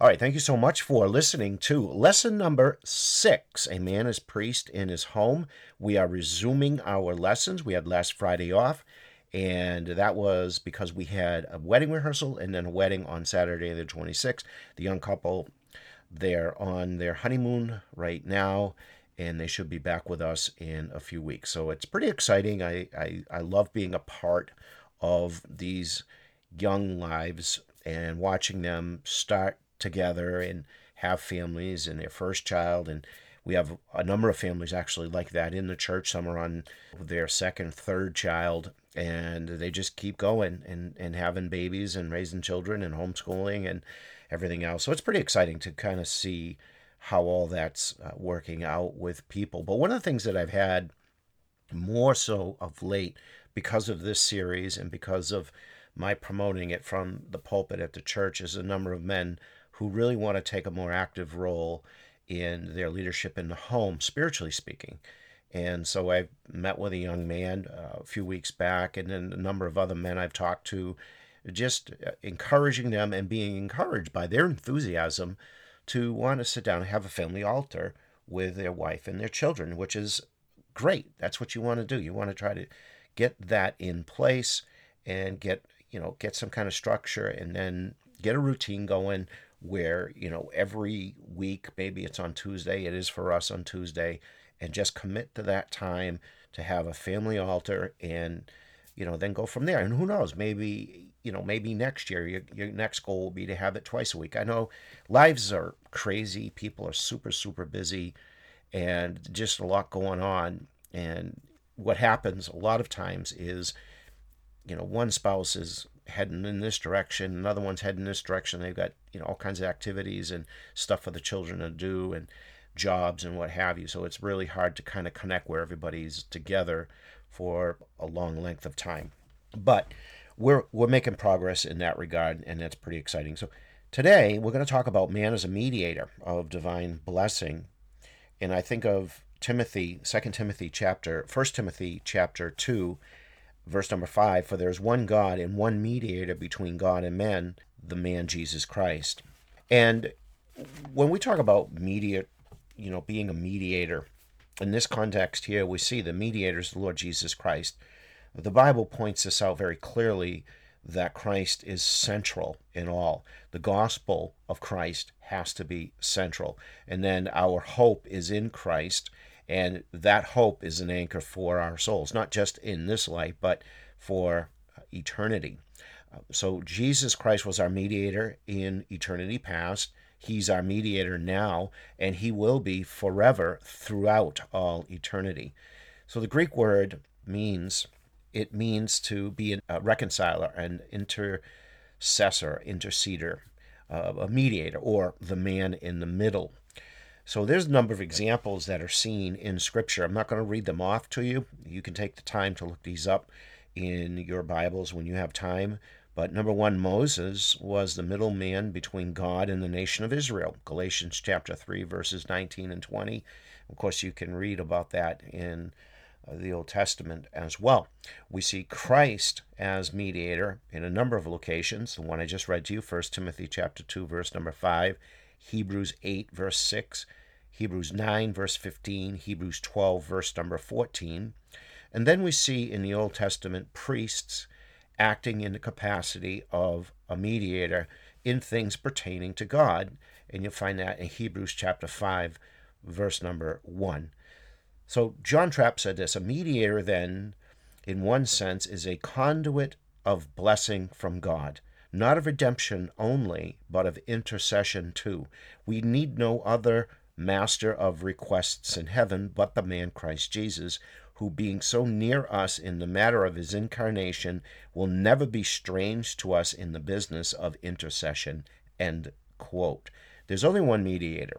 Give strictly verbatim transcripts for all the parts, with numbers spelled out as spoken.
All right, thank you so much for listening to lesson number six. A man is priest in his home. We are resuming our lessons. We had last Friday off, and that was because we had a wedding rehearsal and then a wedding on Saturday the twenty-sixth. The young couple, they're on their honeymoon right now, and they should be back with us in a few weeks. So it's pretty exciting. I, I, I love being a part of these young lives and watching them start together and have families and their first child. And we have a number of families actually like that in the church. Some are on their second, third child, and they just keep going and, and having babies and raising children and homeschooling and everything else. So it's pretty exciting to kind of see how all that's uh, working out with people. But one of the things that I've had more so of late because of this series and because of my promoting it from the pulpit at the church is a number of men who really want to take a more active role in their leadership in the home, spiritually speaking. And so I met with a young man uh, a few weeks back, and then a number of other men I've talked to, just encouraging them and being encouraged by their enthusiasm to want to sit down and have a family altar with their wife and their children, which is great. That's what you want to do. You want to try to get that in place and get, you know, get some kind of structure and then get a routine going where, you know, every week, maybe it's on Tuesday, it is for us on Tuesday, and just commit to that time to have a family altar and, you know, then go from there. And who knows, maybe, you know, maybe next year, your, your next goal will be to have it twice a week. I know lives are crazy. People are super, super busy and just a lot going on. And what happens a lot of times is, you know, one spouse is heading in this direction, another one's heading in this direction. They've got, you know, all kinds of activities and stuff for the children to do and jobs and what have you. So it's really hard to kind of connect where everybody's together for a long length of time. But we're we're making progress in that regard, and that's pretty exciting. So today we're going to talk about man as a mediator of divine blessing. And I think of Timothy, Second Timothy chapter, First Timothy chapter two, verse number five, for there is one God and one mediator between God and men, the man Jesus Christ. And when we talk about media, you know, being a mediator, in this context here, we see the mediator is the Lord Jesus Christ. The Bible points this out very clearly that Christ is central in all. The gospel of Christ has to be central. And then our hope is in Christ, and that hope is an anchor for our souls, not just in this life, but for eternity. So Jesus Christ was our mediator in eternity past. He's our mediator now, and he will be forever throughout all eternity. So the Greek word means, it means to be a reconciler, an intercessor, interceder, uh, a mediator, or the man in the middle. So there's a number of examples that are seen in Scripture. I'm not going to read them off to you. You can take the time to look these up in your Bibles when you have time. But number one, Moses was the middleman between God and the nation of Israel. Galatians chapter three, verses nineteen and twenty. Of course, you can read about that in the Old Testament as well. We see Christ as mediator in a number of locations. The one I just read to you, First Timothy chapter two, verse number five, Hebrews eight, verse six, Hebrews nine, verse fifteen, Hebrews twelve, verse number fourteen. And then we see in the Old Testament priests acting in the capacity of a mediator in things pertaining to God. And you'll find that in Hebrews chapter five, verse number one. So John Trapp said this, a mediator then, in one sense, is a conduit of blessing from God, not of redemption only, but of intercession too. We need no other master of requests in heaven but the man Christ Jesus, who being so near us in the matter of his incarnation will never be strange to us in the business of intercession. End quote. There's only one mediator,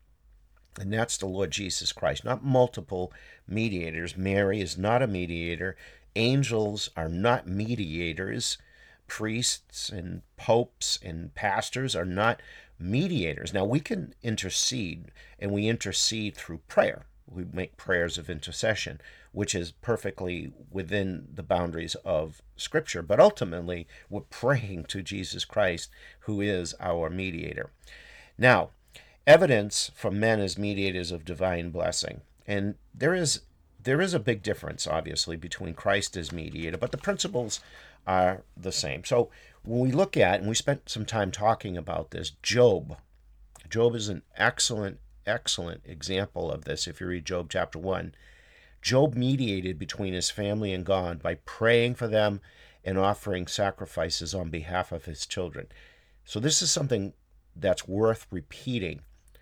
and that's the Lord Jesus Christ, not multiple mediators. Mary is not a mediator. Angels are not mediators. Priests and popes and pastors are not mediators. Now, we can intercede, and we intercede through prayer. We make prayers of intercession, which is perfectly within the boundaries of Scripture. But ultimately, we're praying to Jesus Christ, who is our mediator. Now, evidence from men as mediators of divine blessing. And there is there is a big difference, obviously, between Christ as mediator, but the principles are the same. So when we look at, and we spent some time talking about this, Job. Job is an excellent, excellent example of this. If you read Job chapter one, Job mediated between his family and God by praying for them and offering sacrifices on behalf of his children. So this is something that's worth repeating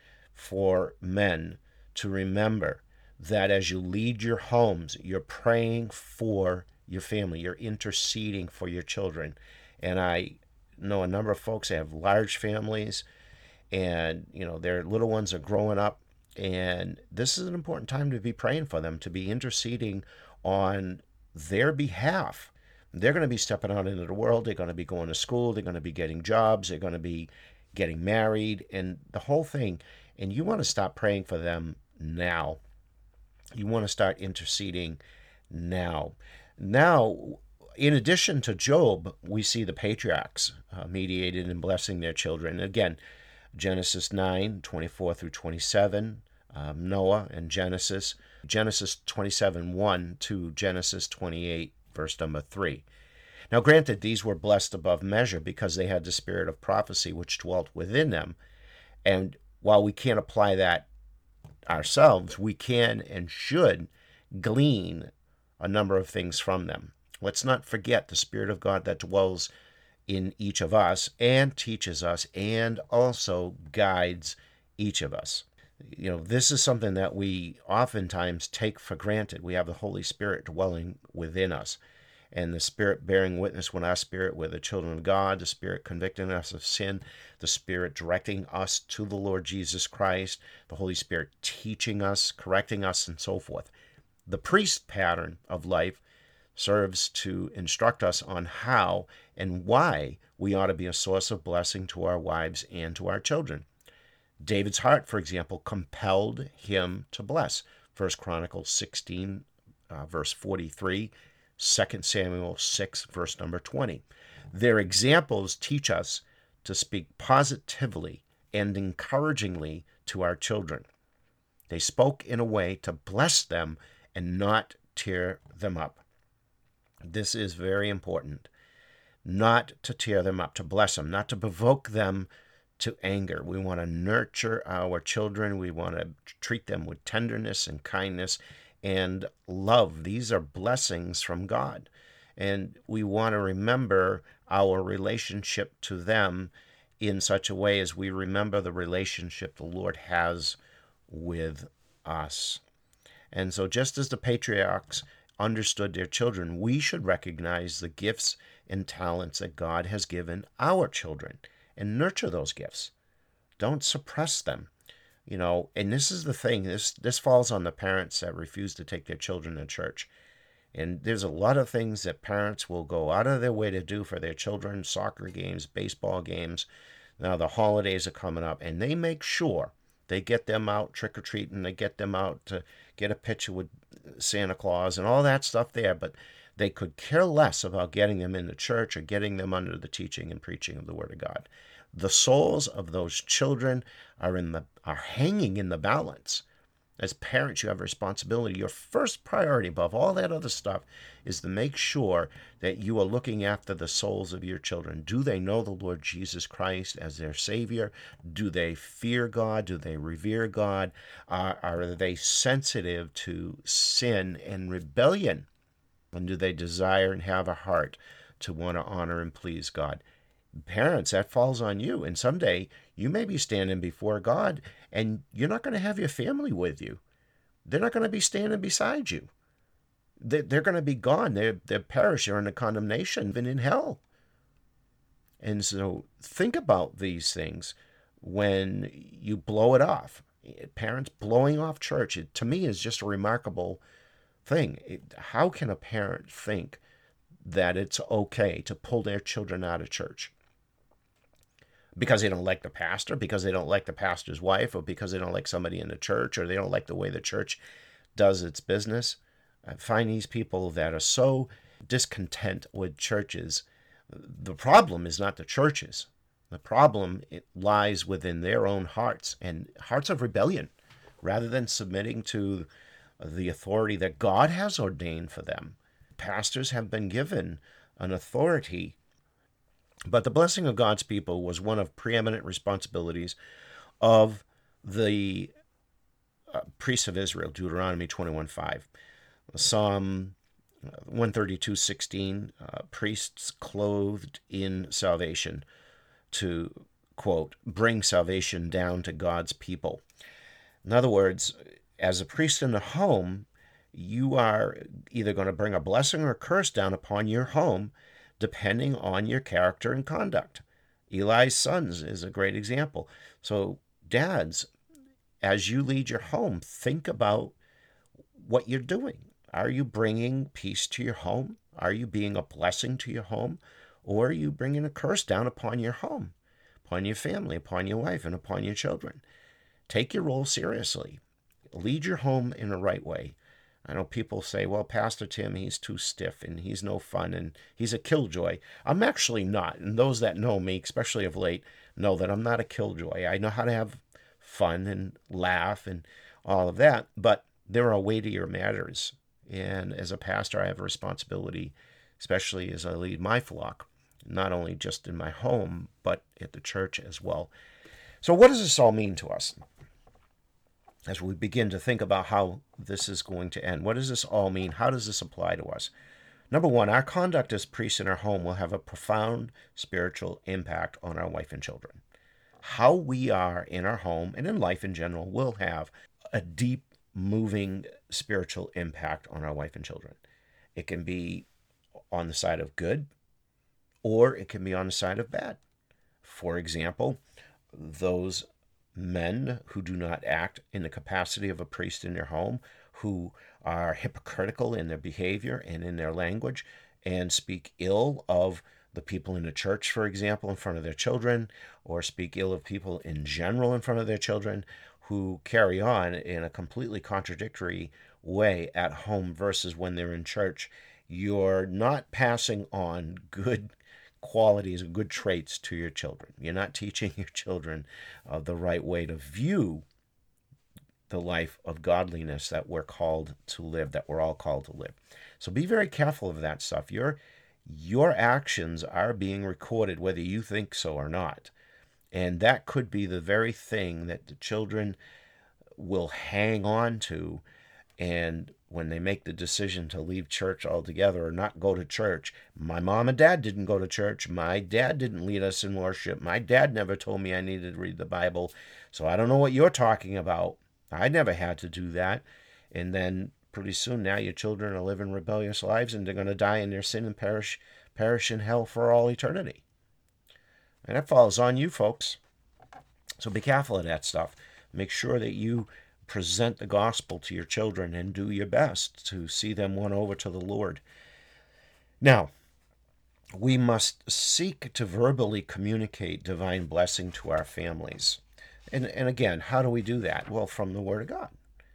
for men to remember, that as you lead your homes, you're praying for your family, you're interceding for your children. And I know a number of folks that have large families, and you know their little ones are growing up, and this is an important time to be praying for them, to be interceding on their behalf. They're going to be stepping out into the world, they're going to be going to school, they're going to be getting jobs, they're going to be getting married, and the whole thing. And you want to stop praying for them now. You want to start interceding now. Now, in addition to Job, we see the patriarchs uh, mediated and blessing their children. Again, Genesis nine, twenty-four through twenty-seven, um, Noah and Genesis, Genesis twenty-seven, one to Genesis twenty-eight, verse number three. Now, granted, these were blessed above measure because they had the spirit of prophecy which dwelt within them. And while we can't apply that ourselves, we can and should glean a number of things from them. Let's not forget the Spirit of God that dwells in each of us and teaches us and also guides each of us. You know, this is something that we oftentimes take for granted. We have the Holy Spirit dwelling within us, and the Spirit bearing witness with our spirit, we're the children of God, the Spirit convicting us of sin, the Spirit directing us to the Lord Jesus Christ, the Holy Spirit teaching us, correcting us, and so forth. The priest pattern of life serves to instruct us on how and why we ought to be a source of blessing to our wives and to our children. David's heart, for example, compelled him to bless. First Chronicles sixteen, uh, verse forty-three, Second Samuel six, verse number twenty. Their examples teach us to speak positively and encouragingly to our children. They spoke in a way to bless them and not tear them up. This is very important. Not to tear them up, to bless them, not to provoke them to anger. We want to nurture our children. We want to treat them with tenderness and kindness and love. These are blessings from God. And we want to remember our relationship to them in such a way as we remember the relationship the Lord has with us. And so just as the patriarchs understood their children, we should recognize the gifts and talents that God has given our children and nurture those gifts. Don't suppress them. You know, and this is the thing, this this falls on the parents that refuse to take their children to church. And there's a lot of things that parents will go out of their way to do for their children, soccer games, baseball games. Now the holidays are coming up, and they make sure they get them out trick-or-treating, they get them out to get a picture with Santa Claus and all that stuff there, but they could care less about getting them in the church or getting them under the teaching and preaching of the Word of God. The souls of those children are in the are hanging in the balance. As parents, you have a responsibility. Your first priority above all that other stuff is to make sure that you are looking after the souls of your children. Do they know the Lord Jesus Christ as their Savior? Do they fear God? Do they revere God? Uh, are they sensitive to sin and rebellion? And do they desire and have a heart to want to honor and please God? Parents, that falls on you. And someday you may be standing before God and you're not going to have your family with you. They're not going to be standing beside you. They're going to be gone. They're, they're perish. They're in a condemnation, even in hell. And so think about these things when you blow it off. Parents blowing off church, it, to me, is just a remarkable thing. It, how can a parent think that it's okay to pull their children out of church? Because they don't like the pastor, because they don't like the pastor's wife, or because they don't like somebody in the church, or they don't like the way the church does its business. I find these people that are so discontent with churches. The problem is not the churches. The problem it lies within their own hearts and hearts of rebellion rather than submitting to the authority that God has ordained for them. Pastors have been given an authority, but the blessing of God's people was one of preeminent responsibilities of the uh, priests of Israel, Deuteronomy twenty-one five. Psalm one thirty-two sixteen, uh, priests clothed in salvation to, quote, bring salvation down to God's people. In other words, as a priest in the home, you are either going to bring a blessing or a curse down upon your home, depending on your character and conduct. Eli's sons is a great example. So, dads, as you lead your home, think about what you're doing. Are you bringing peace to your home? Are you being a blessing to your home? Or are you bringing a curse down upon your home, upon your family, upon your wife, and upon your children? Take your role seriously. Lead your home in the right way. I know people say, well, Pastor Tim, he's too stiff and he's no fun and he's a killjoy. I'm actually not. And those that know me, especially of late, know that I'm not a killjoy. I know how to have fun and laugh and all of that, but there are weightier matters. And as a pastor, I have a responsibility, especially as I lead my flock, not only just in my home, but at the church as well. So what does this all mean to us? As we begin to think about how this is going to end, what does this all mean? How does this apply to us? Number one, our conduct as priests in our home will have a profound spiritual impact on our wife and children. How we are in our home and in life in general will have a deep, moving spiritual impact on our wife and children. It can be on the side of good, or it can be on the side of bad. For example, those men who do not act in the capacity of a priest in their home, who are hypocritical in their behavior and in their language, and speak ill of the people in the church, for example, in front of their children, or speak ill of people in general in front of their children, who carry on in a completely contradictory way at home versus when they're in church. You're not passing on good qualities and good traits to your children. You're not teaching your children uh, the right way to view the life of godliness that we're called to live, that we're all called to live. So be very careful of that stuff. Your, your actions are being recorded whether you think so or not. And that could be the very thing that the children will hang on to. And when they make the decision to leave church altogether or not go to church, my mom and dad didn't go to church. My dad didn't lead us in worship. My dad never told me I needed to read the Bible. So I don't know what you're talking about. I never had to do that. And then pretty soon now your children are living rebellious lives and they're going to die in their sin and perish, perish in hell for all eternity. And that falls on you, folks. So be careful of that stuff. Make sure that you present the gospel to your children and do your best to see them won over to the Lord. Now, we must seek to verbally communicate divine blessing to our families. And, and again, how do we do that? Well, from the Word of God.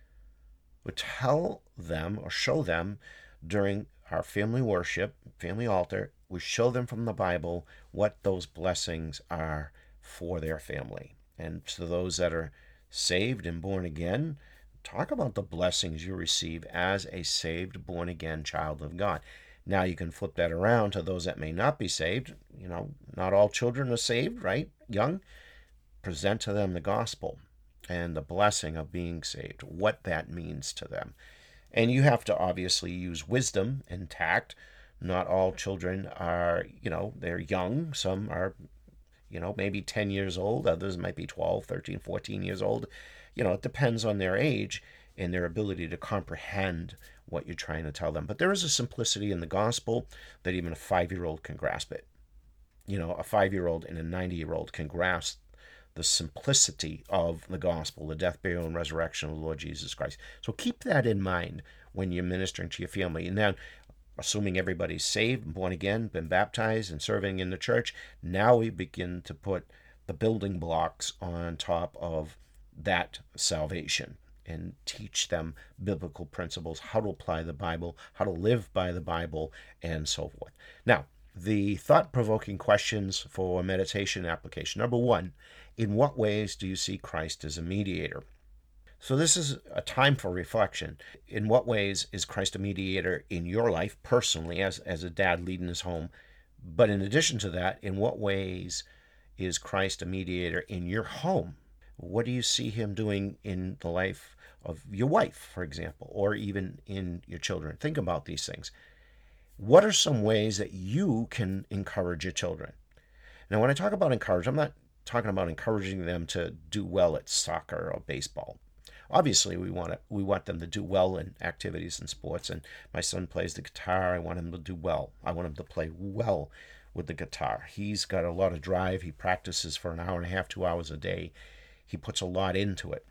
We tell them or show them during our family worship, family altar, we show them from the Bible what those blessings are for their family. And to those that are saved and born again, talk about the blessings you receive as a saved, born again child of God. Now you can flip that around to those that may not be saved. You know, not all children are saved, right? Young. Present to them the gospel and the blessing of being saved, what that means to them. And you have to obviously use wisdom and tact. Not all children are, you know, they're young. Some are, you know, maybe ten years old. Others might be twelve, thirteen, fourteen years old. You know, it depends on their age and their ability to comprehend what you're trying to tell them. But there is a simplicity in the gospel that even a five-year-old can grasp it. You know, a five-year-old and a ninety-year-old can grasp the simplicity of the gospel, the death, burial, and resurrection of the Lord Jesus Christ. So keep that in mind when you're ministering to your family. And then, assuming everybody's saved, born again, been baptized, and serving in the church, now we begin to put the building blocks on top of that salvation and teach them biblical principles, how to apply the Bible, how to live by the Bible, and so forth. Now, the thought-provoking questions for meditation application. Number one, in what ways do you see Christ as a mediator? So this is a time for reflection. In what ways is Christ a mediator in your life personally as, as a dad leading his home? But in addition to that, in what ways is Christ a mediator in your home? What do you see him doing in the life of your wife, for example, or even in your children? Think about these things. What are some ways that you can encourage your children? Now, when I talk about encourage, I'm not talking about encouraging them to do well at soccer or baseball. Obviously, we want to, we want them to do well in activities and sports. And my son plays the guitar. I want him to do well. I want him to play well with the guitar. He's got a lot of drive. He practices for an hour and a half, two hours a day. He puts a lot into it.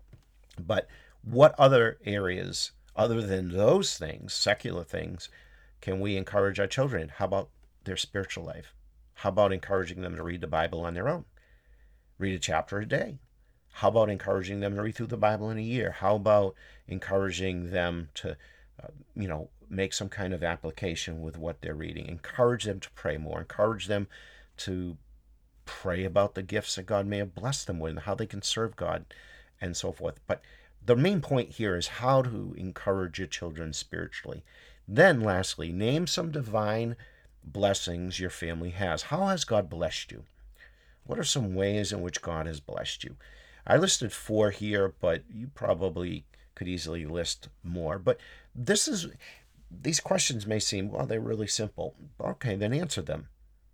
But what other areas, other than those things, secular things, can we encourage our children? How about their spiritual life? How about encouraging them to read the Bible on their own? Read a chapter a day. How about encouraging them to read through the Bible in a year? How about encouraging them to, uh, you know, make some kind of application with what they're reading? Encourage them to pray more. Encourage them to pray about the gifts that God may have blessed them with and how they can serve God and so forth. But the main point here is how to encourage your children spiritually. Then lastly, name some divine blessings your family has. How has God blessed you? What are some ways in which God has blessed you? I listed four here, but you probably could easily list more. But this is, these questions may seem, well, they're really simple. Okay, then answer them.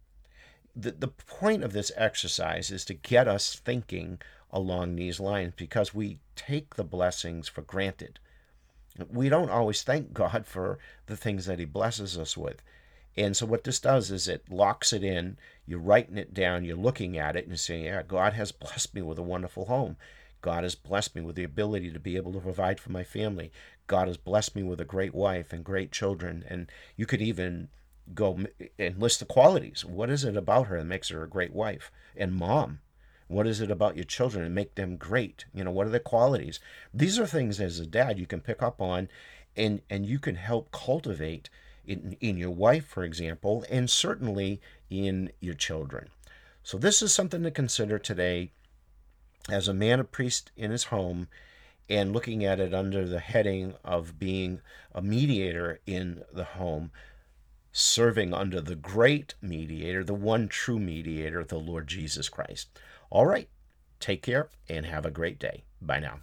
The, the point of this exercise is to get us thinking along these lines because we take the blessings for granted. We don't always thank God for the things that he blesses us with. And so what this does is it locks it in. You're writing it down. You're looking at it and saying, yeah, God has blessed me with a wonderful home. God has blessed me with the ability to be able to provide for my family. God has blessed me with a great wife and great children. And you could even go and list the qualities. What is it about her that makes her a great wife and mom? What is it about your children and make them great? You know, what are the qualities? These are things as a dad you can pick up on and, and you can help cultivate in, in your wife, for example, and certainly in your children. So this is something to consider today as a man, a priest in his home, and looking at it under the heading of being a mediator in the home, serving under the great mediator, the one true mediator, the Lord Jesus Christ. All right, take care and have a great day. Bye now.